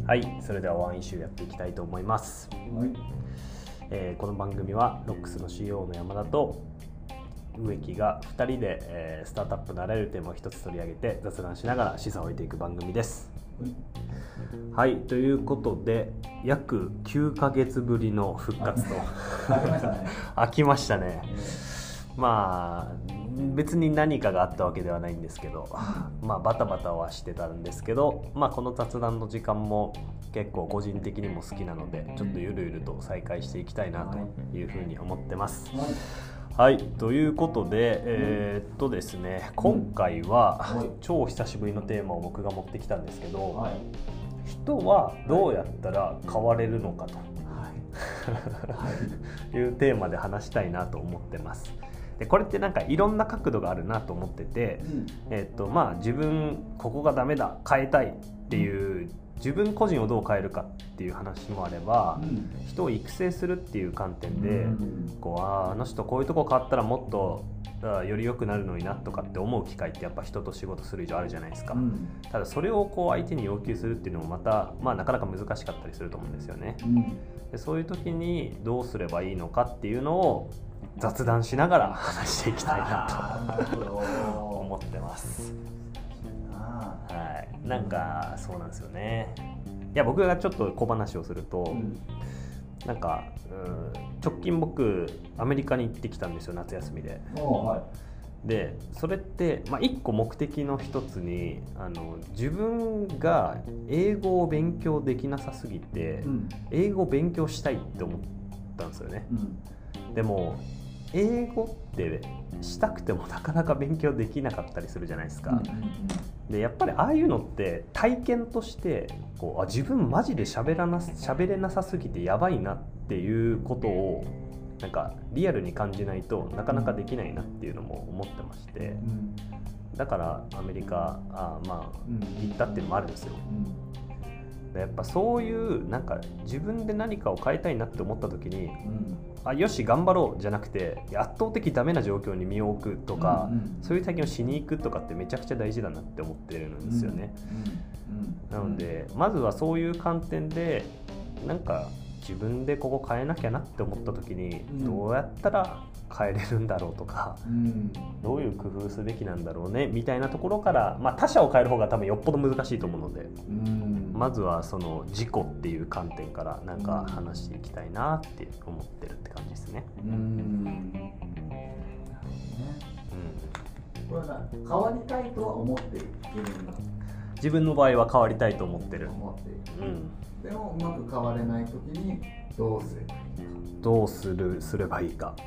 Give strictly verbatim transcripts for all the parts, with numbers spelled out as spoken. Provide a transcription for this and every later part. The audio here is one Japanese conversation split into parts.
はい、それではワンイシューやっていきたいと思います。 はい。 えーこの番組はロックスの シーイーオー の山田と植木がふたりで、えースタートアップのあらゆるテーマを一つ取り上げて雑談しながら示唆を置いていく番組です。はい、ということで約きゅうかげつぶりの復活と飽きましたね。 飽きましたね。まあ別に何かがあったわけではないんですけど、まあバタバタはしてたんですけど、まあこの雑談の時間も結構個人的にも好きなので、ちょっとゆるゆると再開していきたいなというふうに思ってます。はい、ということで、えーっとですね、今回は超久しぶりのテーマを僕が持ってきたんですけど、 はい。 人はどうやったら変われるのかというテーマで話したいなと思ってます。でこれってなんかいろんな角度があるなと思ってて、 うんえっとまあ自分ここがダメだ変えたいっていう自分個人をどう変えるかっていう話もあれば、 うん人を育成するっていう観点で、 うんこうあーあの人こういうとこ変わったらもっとあーより良くなるのになとかって思う機会ってやっぱ人と仕事する以上あるじゃないですか。 うんただそれをこう相手に要求するっていうのもまた、まあ、なかなか難しかったりすると思うんですよね。 うんでそういう時にどうすればいいのかっていうのを雑談しながら話していきたいなあーなるほどと思ってます。 あはい、なんかそうなんですよね。いや僕がちょっと小話をすると、 ーうんなんかうん直近僕アメリカに行ってきたんですよ、夏休みで。 おーはいでそれって、まあ、一個目的の一つにあの自分が英語を勉強できなさすぎて、 うん英語を勉強したいって思ったんですよね。 うんでも英語ってしたくてもなかなか勉強できなかったりするじゃないですか。でやっぱりああいうのって体験としてこうあ自分マジで喋らな喋れなさすぎてやばいなっていうことをなんかリアルに感じないとなかなかできないなっていうのも思ってまして、 うんだからアメリカあまあうん行ったっていうのもあるんですよ。 うんでやっぱそういうなんか自分で何かを変えたいなって思った時にうんあよし頑張ろうじゃなくて圧倒的ダメな状況に身を置くとか、 うんうんそういう体験をしに行くとかってめちゃくちゃ大事だなって思ってるんですよね。 うんなのでまずはそういう観点でなんか自分でここ変えなきゃなって思った時にんどうやったら変えれるんだろうとか、 うんどういう工夫すべきなんだろうねみたいなところから、まあ、他者を変える方が多分よっぽど難しいと思うので、 うんまずはその自己っていう観点からなんか話していきたいなって思ってるって感じですね。 うんなるほどね。これはな変わりたいとは思っているんだ。 自分の場合は変わりたいと思ってる。 思っている。 うん、 でもうまく変われないときにどうすればいいか。 どうするすればいいか。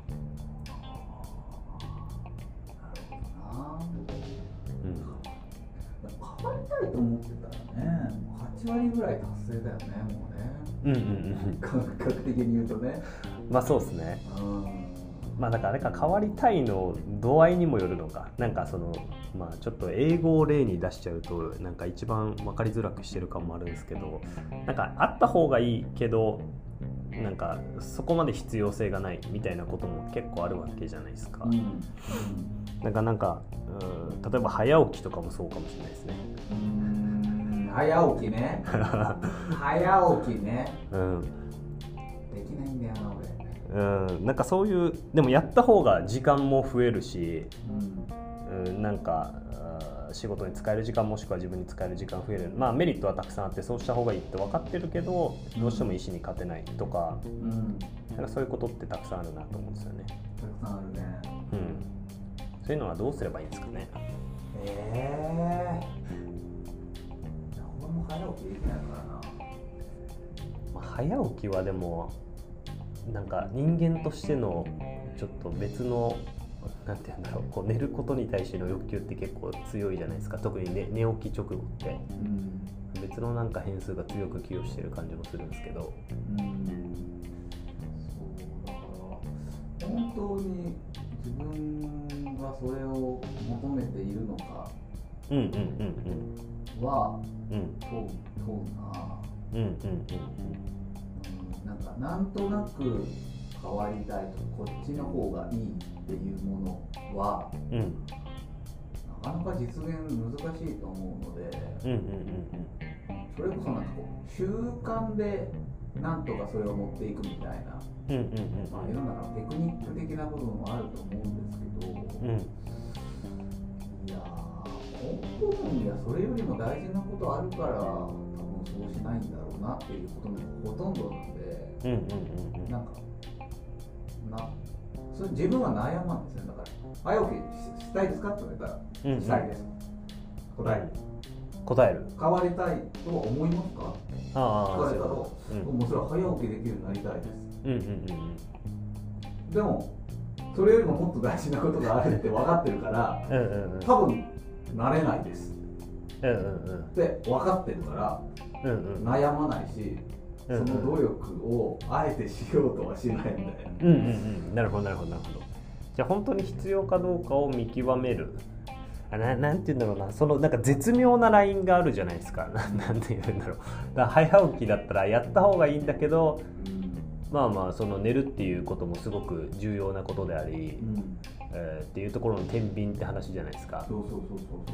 なるほどな。 うん変わりたいと思ってたらね、もうはちわりぐらい達成だよね、もうね。 うんうんうん感覚的に言うとね。 まあそうですね。 うん。 まあだからあれか変わりたいの度合いにもよるのか。なんかそのまあちょっと英語を例に出しちゃうとなんか一番分かりづらくしてる感もあるんですけど、なんかあった方がいいけどなんかそこまで必要性がないみたいなことも結構あるわけじゃないですか。 うん。うんなんかなんかうん例えば早起きとかもそうかもしれないですね。 うーん早起きね早起きねうんできないんだよなうん、なんかそういうでもやった方が時間も増えるし、 俺。 うん、なんかあー仕事に使える時間もしくは自分に使える時間増える、まあメリットはたくさんあってそうした方がいいって分かってるけどどうしても意思に勝てないとか、 うん。うん。 なんかそういうことってたくさんあるなと思うんですよね。 たくさんあるね。 うん、そういうのはどうすればいいんですかね。 ええー。俺も早起きできないからな。 まあ、早起きはでもなんか人間としてのちょっと別のなんていうんだろう、こう寝ることに対しての欲求って結構強いじゃないですか。特に、ね、寝起き直後ってうん。 別のなんか変数が強く寄与してる感じもするんですけど、 うん。そうだから本当に自分がそれを求めているのかうんうんうんはうんうん問う問うな。 うんうんうんうんなんかなんとなく変わりたいとこっちの方がいいっていうものはうんうんなかなか実現難しいと思うので、 うんうんうんそれこそなんかこう習慣でなんとかそれを持っていくみたいな、 うんうんうんまあ、世の中のテクニック的な部分もあると思うんですけど、 うんいやー根本にはそれよりも大事なことあるから多分そうしないんだろうなっていうことのほとんどなんで、 うんうんうんうんなんかなそれ自分は悩まんですよ。だから早起きしたいですかって言われたら、 うんうん、 したいです。答える。 答える。 変わりたいとは思いますか？ ああ、 聞かれたら、 うん、 もうそれは早起きできるようになりたいです。 うんうんうん、 でもそれよりももっと大事なことがあるって分かってるから、 うんうんうん、 多分なれないです、 うんうんうん、 って分かってるから、 うんうん、 悩まないし、その努力をあえてしようとはしないんだよ。 うんうんうん、なるほどなるほどなるほど。じゃあ本当に必要かどうかを見極める。あななんて言うんだろうな、そのなんか絶妙なラインがあるじゃないですか。ななんて言うんだろう。だから早起きだったらやった方がいいんだけど、うん、まあまあその寝るっていうこともすごく重要なことであり、うん、えー、っていうところの天秤って話じゃないですか。 そうそうそうそう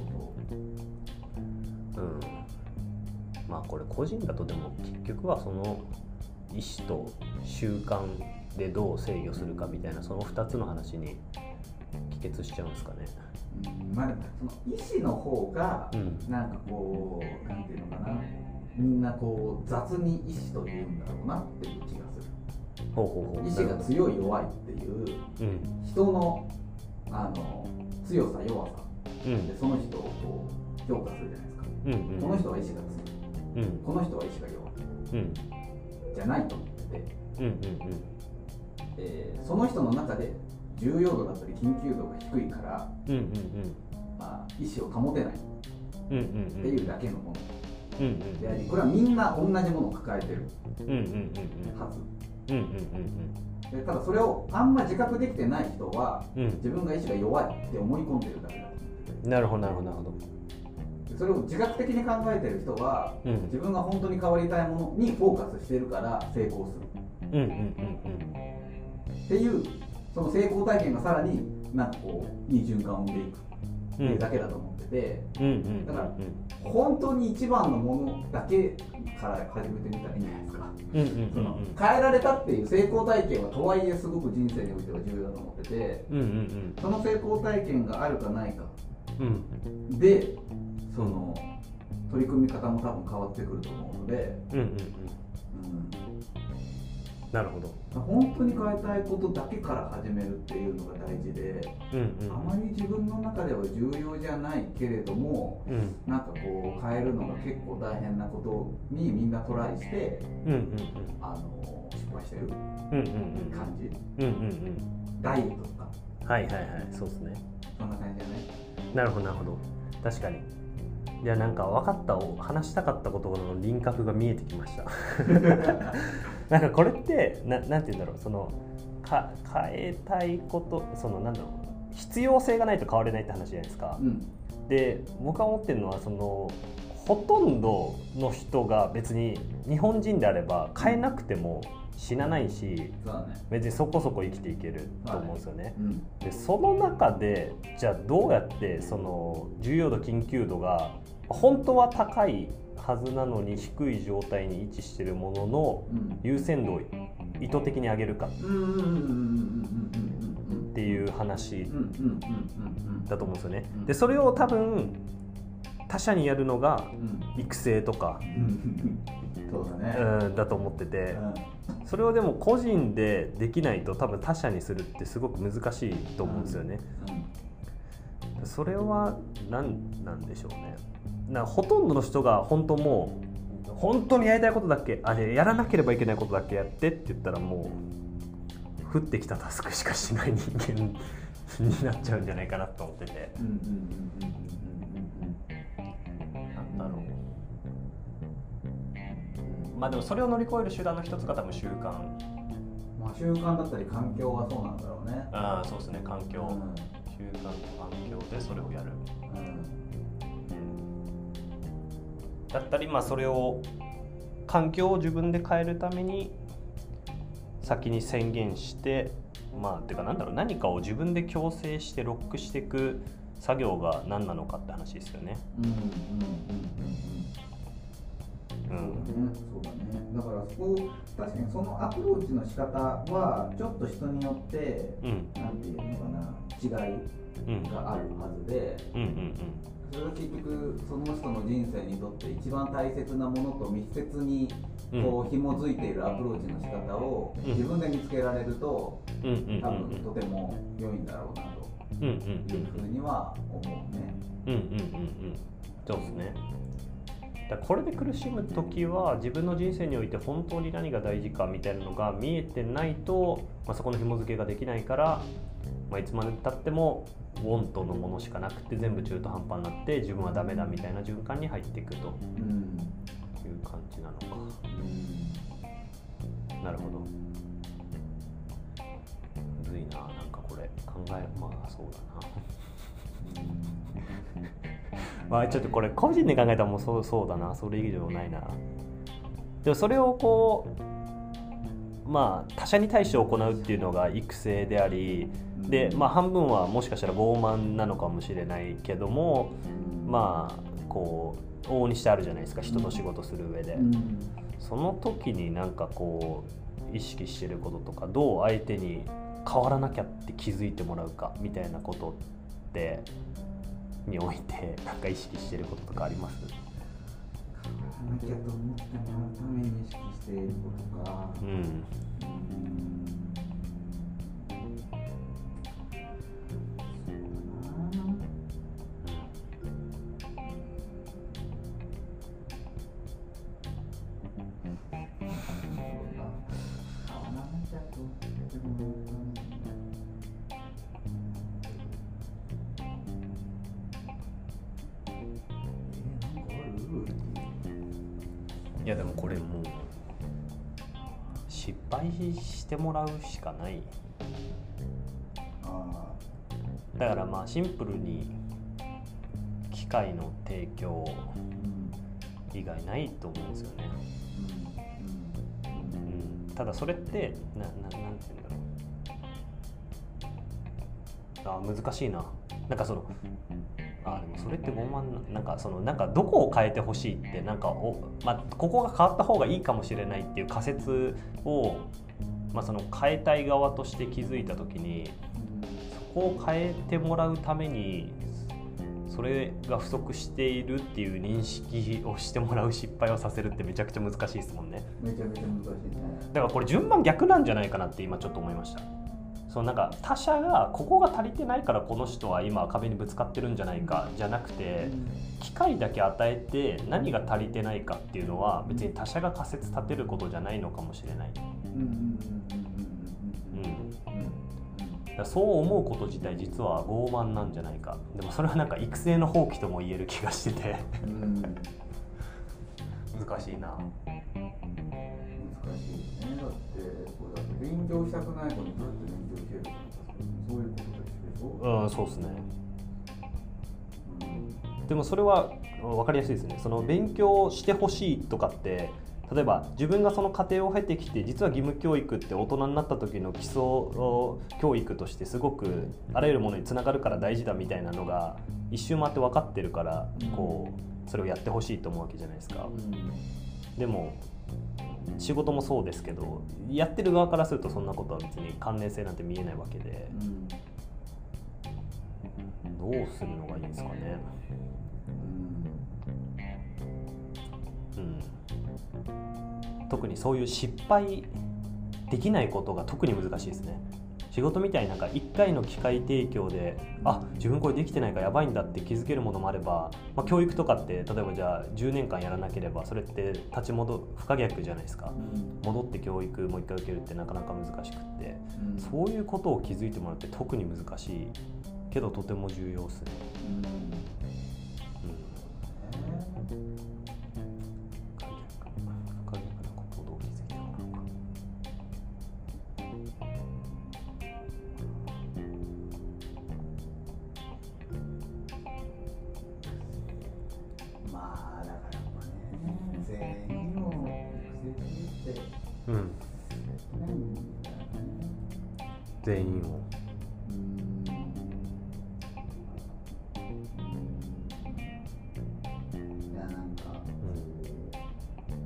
そう。うん。まあこれ個人だとでも結局はその意思と習慣でどう制御するかみたいなそのふたつの話に帰結しちゃうんですかね。 うん、まあ、その意思の方がなんかこう、うん、なんていうのかな、みんなこう雑に意思というんだろうなっていう気がする。 ほうほうほう。 意思が強い弱いっていう、うん、人のあの強さ弱さ、うん、でその人をこう評価するじゃないですか、うんうん、この人は意思が強い、うん、この人は意思が弱い、うん、じゃないと思ってて、うんうんうん、えー、その人の中で重要度だったり緊急度が低いから、うんうんうん、まあ、意思を保てないっていうだけのもの、うんうん、であり、これはみんな同じものを抱えてるはず、うんうんうんうん、でただそれをあんま自覚できてない人は、うん、自分が意志が弱いって思い込んでるだけだと思ってて、 なるほどなるほどなるほど。 それを自覚的に考えてる人は、うん、自分が本当に変わりたいものにフォーカスしてるから成功する、うんうんうんうん、っていうその成功体験がさらになんかこういい循環を生んでいくっていうだけだと思ってて、うんうんうんうん、だから本当に一番のものだけから始めてみたらいいんじゃないですか。うんうんうんうん、その変えられたっていう成功体験はとはいえすごく人生においては重要だと思ってて、うんうんうん、その成功体験があるかないか、うん、でその取り組み方も多分変わってくると思うので、うんうんうんうん、 なるほど。 本当に変えたいことだけから始めるっていうのが大事で、うんうん、あまり自分の中では重要じゃないけれども、うん、なんかこう変えるのが結構大変なことにみんなトライして、うんうんうん、あの失敗してる感じ、うんうんうん、ダイエットとか、 はいはいはい、そうですね、 そんな感じじゃない？ なるほどなるほど、確かに。いやなんか分かったを話したかったことの輪郭が見えてきましたなんかこれってななんて言うんだろう、そのか変えたいこと、そのなんだろう、必要性がないと変われないって話じゃないですか、うん、で僕が思ってるのはそのほとんどの人が別に日本人であれば変えなくても死なないし、うん、別にそこそこ生きていけると思うんですよね、はい、うん、でその中でじゃあどうやってその重要度緊急度が本当は高いはずなのに低い状態に位置しているものの優先度を意図的に上げるかっていう話だと思うんですよね。でそれを多分他者にやるのが育成とか、 そうだね、 うん、だと思ってて、それをでも個人でできないと多分他者にするってすごく難しいと思うんですよね。それは何なんでしょうね。なほとんどの人が本当もう本当にやりたいことだけ、あれやらなければいけないことだけやってって言ったらもう降ってきたタスクしかしない人間になっちゃうんじゃないかなと思ってて、なんだろう、まあでもそれを乗り越える手段の一つが多分習慣、 まあ習慣だったり環境はそうなんだろうね。 ああそうですね、環境、うん、習慣と環境でそれをやる、うん、だったり、まあそれを環境を自分で変えるために先に宣言して、まあてかなんだろう、何かを自分で強制してロックしていく作業が何なのかって話ですよね。うんうんうんうんうん。 うん、そうだね、そうだね。だからそこ確かにそのアプローチの仕方はちょっと人によって、うん、なんていうのかな、違いがあるはずで、うんうんうんうん、それが結局その人の人生にとって一番大切なものと密接にこう紐づいているアプローチの仕方を自分で見つけられると、うん、多分とても良いんだろうなというふうには思うね。うんうんうんうん、 そうですね。だこれで苦しむ時は自分の人生において本当に何が大事かみたいなのが見えてないと、まあ、そこの紐付けができないから、まあ、いつまで経ってもウォントのものしかなくて全部中途半端になって自分はダメだみたいな循環に入っていくという感じなのか、うん、なるほど。むずいな、なんかこれ考え、まあそうだなまあちょっとこれ個人で考えたらもうそう、そうだな、それ以上ないな。でもそれをこうまあ他者に対して行うっていうのが育成であり、でまあ半分はもしかしたら傲慢なのかもしれないけども、まあこう往々にしてあるじゃないですか、人と仕事する上で。その時になんかこう意識してることとか、どう相手に変わらなきゃって気づいてもらうかみたいなことってにおいてなんか意識してることとかあります？ 変わらなきゃと思ってもらうために意識していることか、うん、うんいやでもこれもう失敗してもらうしかない。あだからまあシンプルに機械の提供以外ないと思うんですよね、うん、ただそれってな、な、なんて言うんだろう、あ難しいな。なんかそのあでもそれって傲慢な、なんかそのなんかどこを変えてほしいってなんかお、まあ、ここが変わった方がいいかもしれないっていう仮説を、まあ、その変えたい側として気づいた時に、そこを変えてもらうためにそれが不足しているっていう認識をしてもらう失敗をさせるってめちゃくちゃ難しいですもんね。 めちゃめちゃ難しいね。 だからこれ順番逆なんじゃないかなって今ちょっと思いました。そのなんか他者がここが足りてないからこの人は今壁にぶつかってるんじゃないかじゃなくて、機会だけ与えて何が足りてないかっていうのは別に他者が仮説立てることじゃないのかもしれない。そう思うこと自体実は傲慢なんじゃないか。でもそれはなんか育成の放棄とも言える気がしてて難しいな。 難しいね。だってこれだって勉強したくない子にどうやって勉強教えるかとか、そういうことでしょ。 うん、そうですね、うん、でもそれは分かりやすいですね。その勉強してほしいとかって例えば自分がその過程を経てきて、実は義務教育って大人になった時の基礎教育としてすごくあらゆるものにつながるから大事だみたいなのが一周回って分かってるから、こうそれをやってほしいと思うわけじゃないですか、うん、でも仕事もそうですけど、やってる側からするとそんなことは別に関連性なんて見えないわけで、うん、どうするのがいいんですかね。うん、うん、特にそういう失敗できないことが特に難しいですね。仕事みたいになんかいっかいの機会提供で、あ、自分これできてないからやばいんだって気づけるものもあれば、まあ、教育とかって例えばじゃあじゅうねんかんやらなければそれって立ち戻る不可逆じゃないですか、うん、戻って教育もう一回受けるってなかなか難しくって、うん、そういうことを気づいてもらって特に難しいけどとても重要ですね、うんうん、全員をいやなんか、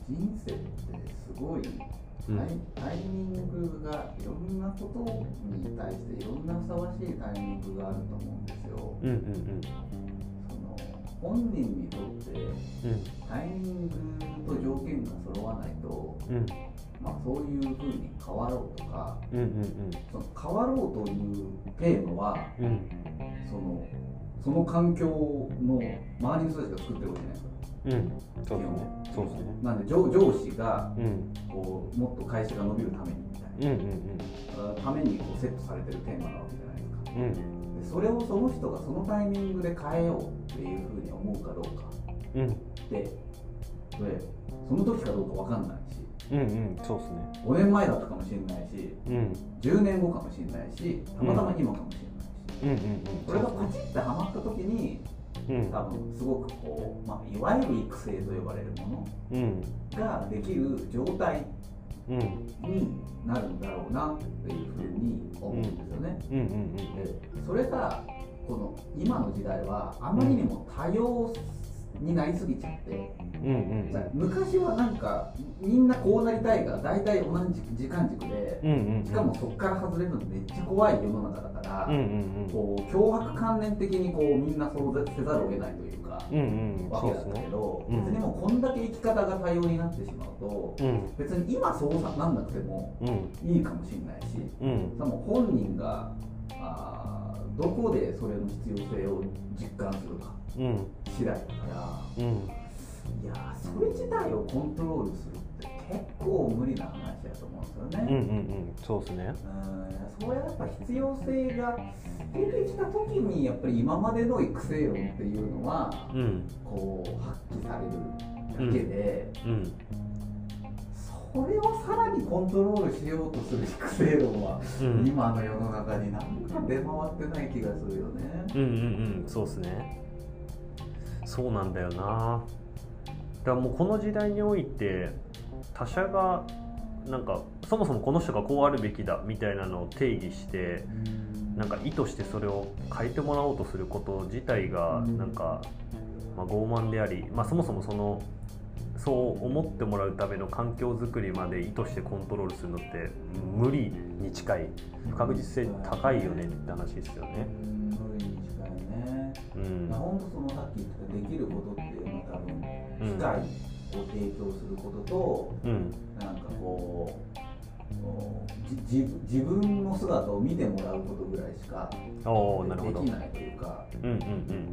人生ってすごいタイ、タイミングがいろんなことに対していろんなふさわしいタイミングがあると思うんですよ。 うんうんうん、 その本人にとってタイミングと条件が揃わないと、うん、まあ、そういう風に変わろうとか、うんうんうん、その変わろうというテーマは、うん、そのその環境の周りの人たちが作ってるわけじゃないですか。 うん、そうですね。そうですね。 なんで 上, 上司が、うん、こうもっと会社が伸びるためにみたいな、うんうんうん、ためにこうセットされてるテーマなわけじゃないですか。うん、でそれをその人がそのタイミングで変えようっていうふうに思うかどうか、うん、で, でその時かどうかわかんないし、うんうん、そうですね。ごねんまえだったかもしれないし、うん、じゅうねんごかもしれないしたまたま今かもしれないし、うんうんうん、これがパチッてはまった時に、うん、多分すごくこう、まあ、いわゆる育成と呼ばれるものができる状態になるんだろうなっていうふうに思うんですよね。でそれがこの今の時代はあまりにも多様になりすぎちゃって、うんうん、昔はなんかみんなこうなりたいが大体同じ時間軸で、うんうんうん、しかもそこから外れるのめっちゃ怖い世の中だから、うんうんうん、こう脅迫観念的にこうみんなそうせざるを得ないというか、うんうん、わけだったけど、ね、別にもうこんだけ生き方が多様になってしまうと、うん、別に今そうなんなくてもいいかもしれないし、うん、でも本人があどこでそれの必要性を実感するか次第だから、うん、いやそれ自体をコントロールするって結構無理な話だと思うんですよね。うんうんうん、そうですね。うん、そうやっぱ必要性が出てきた時にやっぱり今までの育成論っていうのは、うん、こう発揮されるだけで、うんうん、それをさらにコントロールしようとする育成論は、うん、今の世の中になんか出回ってない気がするよね。うんうんうん、そうですね。そうなんだよな。だからもうこの時代において他者がなんかそもそもこの人がこうあるべきだみたいなのを定義してなんか意図してそれを変えてもらおうとすること自体がなんか、まあ、傲慢であり、まあ、そもそもそのそう思ってもらうための環境づくりまで意図してコントロールするのって無理に近い、不確実性高いよねって話ですよね。無理に近いね。うん、本当そのさっき言ったできることっていうのは多分機会を提供することと、うん、なんかこうじ自分の姿を見てもらうことぐらいしかできないというか、うんうんうん、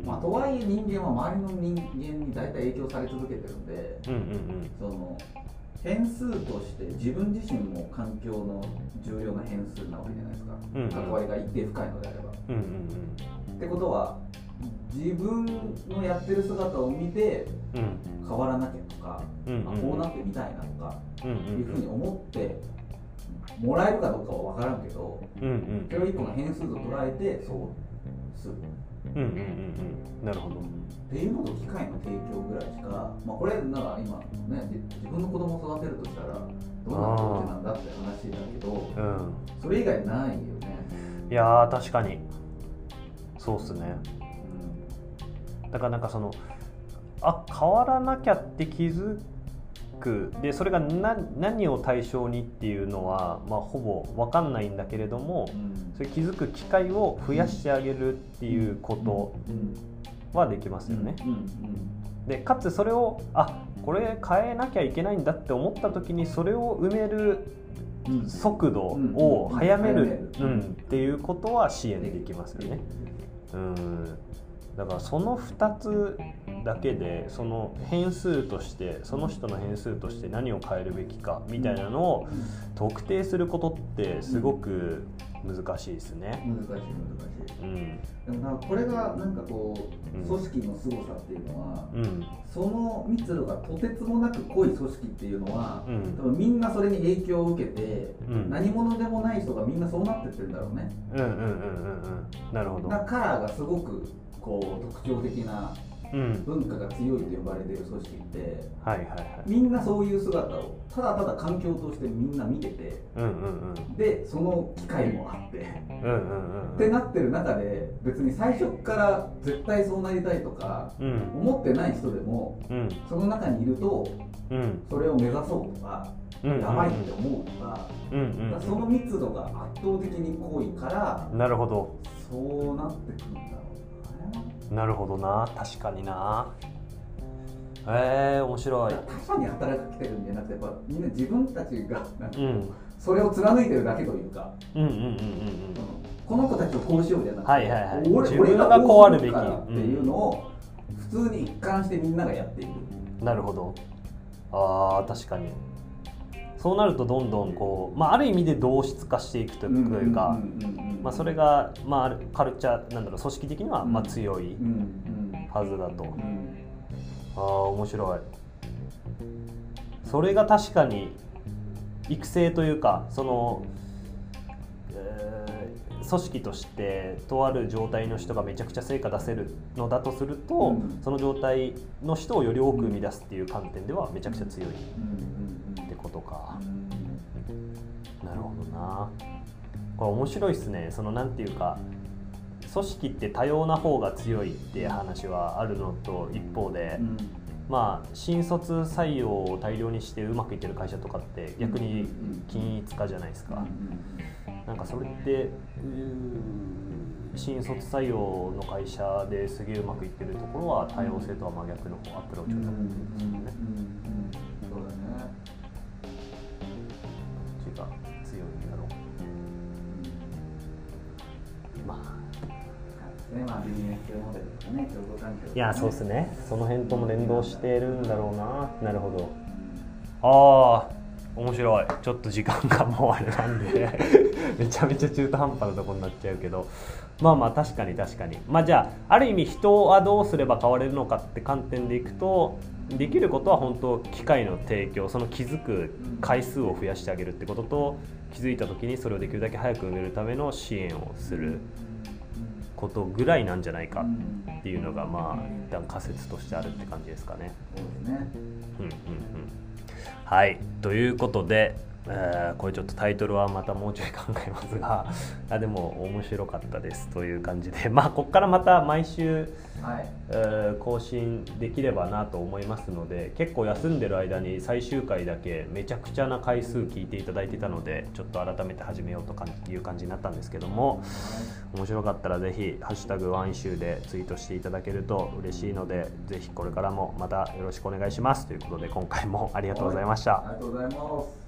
まあ、とはいえ人間は周りの人間に大体影響され続けてるんで、うんうんうん、その変数として自分自身も環境の重要な変数なわけじゃないですか、うんうん、関わりが一定深いのであれば、うんうんうん、ってことは自分のやってる姿を見て変わらなきゃとか、うんうん、まあ、こうなってみたいなとか、うんうんうん、いうふうに思ってもらえるかどうかは分からんけど、うんうん、それを一個の変数と捉えてそうする、うんうんうんうん、なるほどっていうのと機会の提供ぐらいしか、まあ、これなら今ね自分の子供を育てるとしたらどんなアプローチなんだって話だけど、うん、それ以外ないよね。いやー確かにそうっすね、うん、だからなんかそのあ変わらなきゃって気づくでそれが 何, 何を対象にっていうのは、まあ、ほぼ分かんないんだけれども、うん、それ気づく機会を増やしてあげるっていうことはできますよね。うんうんうん、でかつそれをあこれ変えなきゃいけないんだって思った時にそれを埋める速度を早めるっていうことは支援できますよね。うん、だからそのふたつだけでその変数としてその人の変数として何を変えるべきかみたいなのを特定することってすごく難しいですね。難しい難しい、うん、でもなんかこれがなんかこう組織の凄さっていうのは、うん、その密度がとてつもなく濃い組織っていうのは、うん、多分みんなそれに影響を受けて、うん、何者でもない人がみんなそうなってってるんだろうね。うんうんうんうんうん。なるほど。だからカラーがすごくこう特徴的な文化が強いと呼ばれている組織って、 はいはいはい、 みんなそういう姿をただただ環境としてみんな見てて、うんうんうん、でその機会もあって、うんうんうん、ってなってる中で別に最初から絶対そうなりたいとか、うん、思ってない人でも、うん、その中にいると、うん、それを目指そうとか、うんうん、やばいって思うとか、うんうんうん、その密度が圧倒的に濃いから、 なるほど、 そうなってくるんだろうな。なるほどな、確かにな。えー、面白い。 他者に働きかけてるんじゃなくて、やっぱみんな自分たちがなんか、うん、それを貫いてるだけというか、うんうんうんうん、この子たちをこうしようじゃなくて、はいはいはい、俺, 俺がこうするからっていうのを普通に一貫してみんながやっている。 なるほど。あー、確かに。そうなるとどんどんこう、まあ、ある意味で同質化していくというか、それが、まあ、カルチャーなんだろう、組織的にはまあ強いはずだと。ああ、面白い。それが確かに育成というか、その、えー、組織としてとある状態の人がめちゃくちゃ成果出せるのだとすると、うん、その状態の人をより多く生み出すっていう観点ではめちゃくちゃ強いってことか。なるほどな。これ面白いですね。そのなんていうか、組織って多様な方が強いって話はあるのと一方で、うん、まあ新卒採用を大量にしてうまくいってる会社とかって逆に均一化じゃないですか。なんかそれって新卒採用の会社ですげえうまくいってるところは多様性とは真逆のアプローチになってるんですよね。 そうだね。 どっちが強いんだろう。まあ。 ね、まあ、ビジネスモデルとかね、競争環境とかね、 いや、そうですね。その辺とも連動してるんだろうな。なるほど。ああ、面白い。ちょっと時間がもうあれなんでめちゃめちゃ中途半端なところになっちゃうけど、まあまあ確かに確かに。まあじゃあある意味人はどうすれば変われるのかって観点でいくと、できることは本当機会の提供、その気づく回数を増やしてあげるってことと、気づいた時にそれをできるだけ早く埋めるための支援をすることぐらいなんじゃないかっていうのが、まあ一旦仮説としてあるって感じですかね。 そうですね。 うんうんうん。はい、ということで、えー、これちょっとタイトルはまたもうちょい考えますが、あでも面白かったですという感じで、まあここからまた毎週、はいえー、更新できればなと思いますので、結構休んでる間に最終回だけめちゃくちゃな回数聞いていただいてたので、ちょっと改めて始めようという感じになったんですけども、面白かったらぜひハッシュタグワンイシューでツイートしていただけると嬉しいので、ぜひこれからもまたよろしくお願いしますということで、今回もありがとうございました。 ありがとうございます。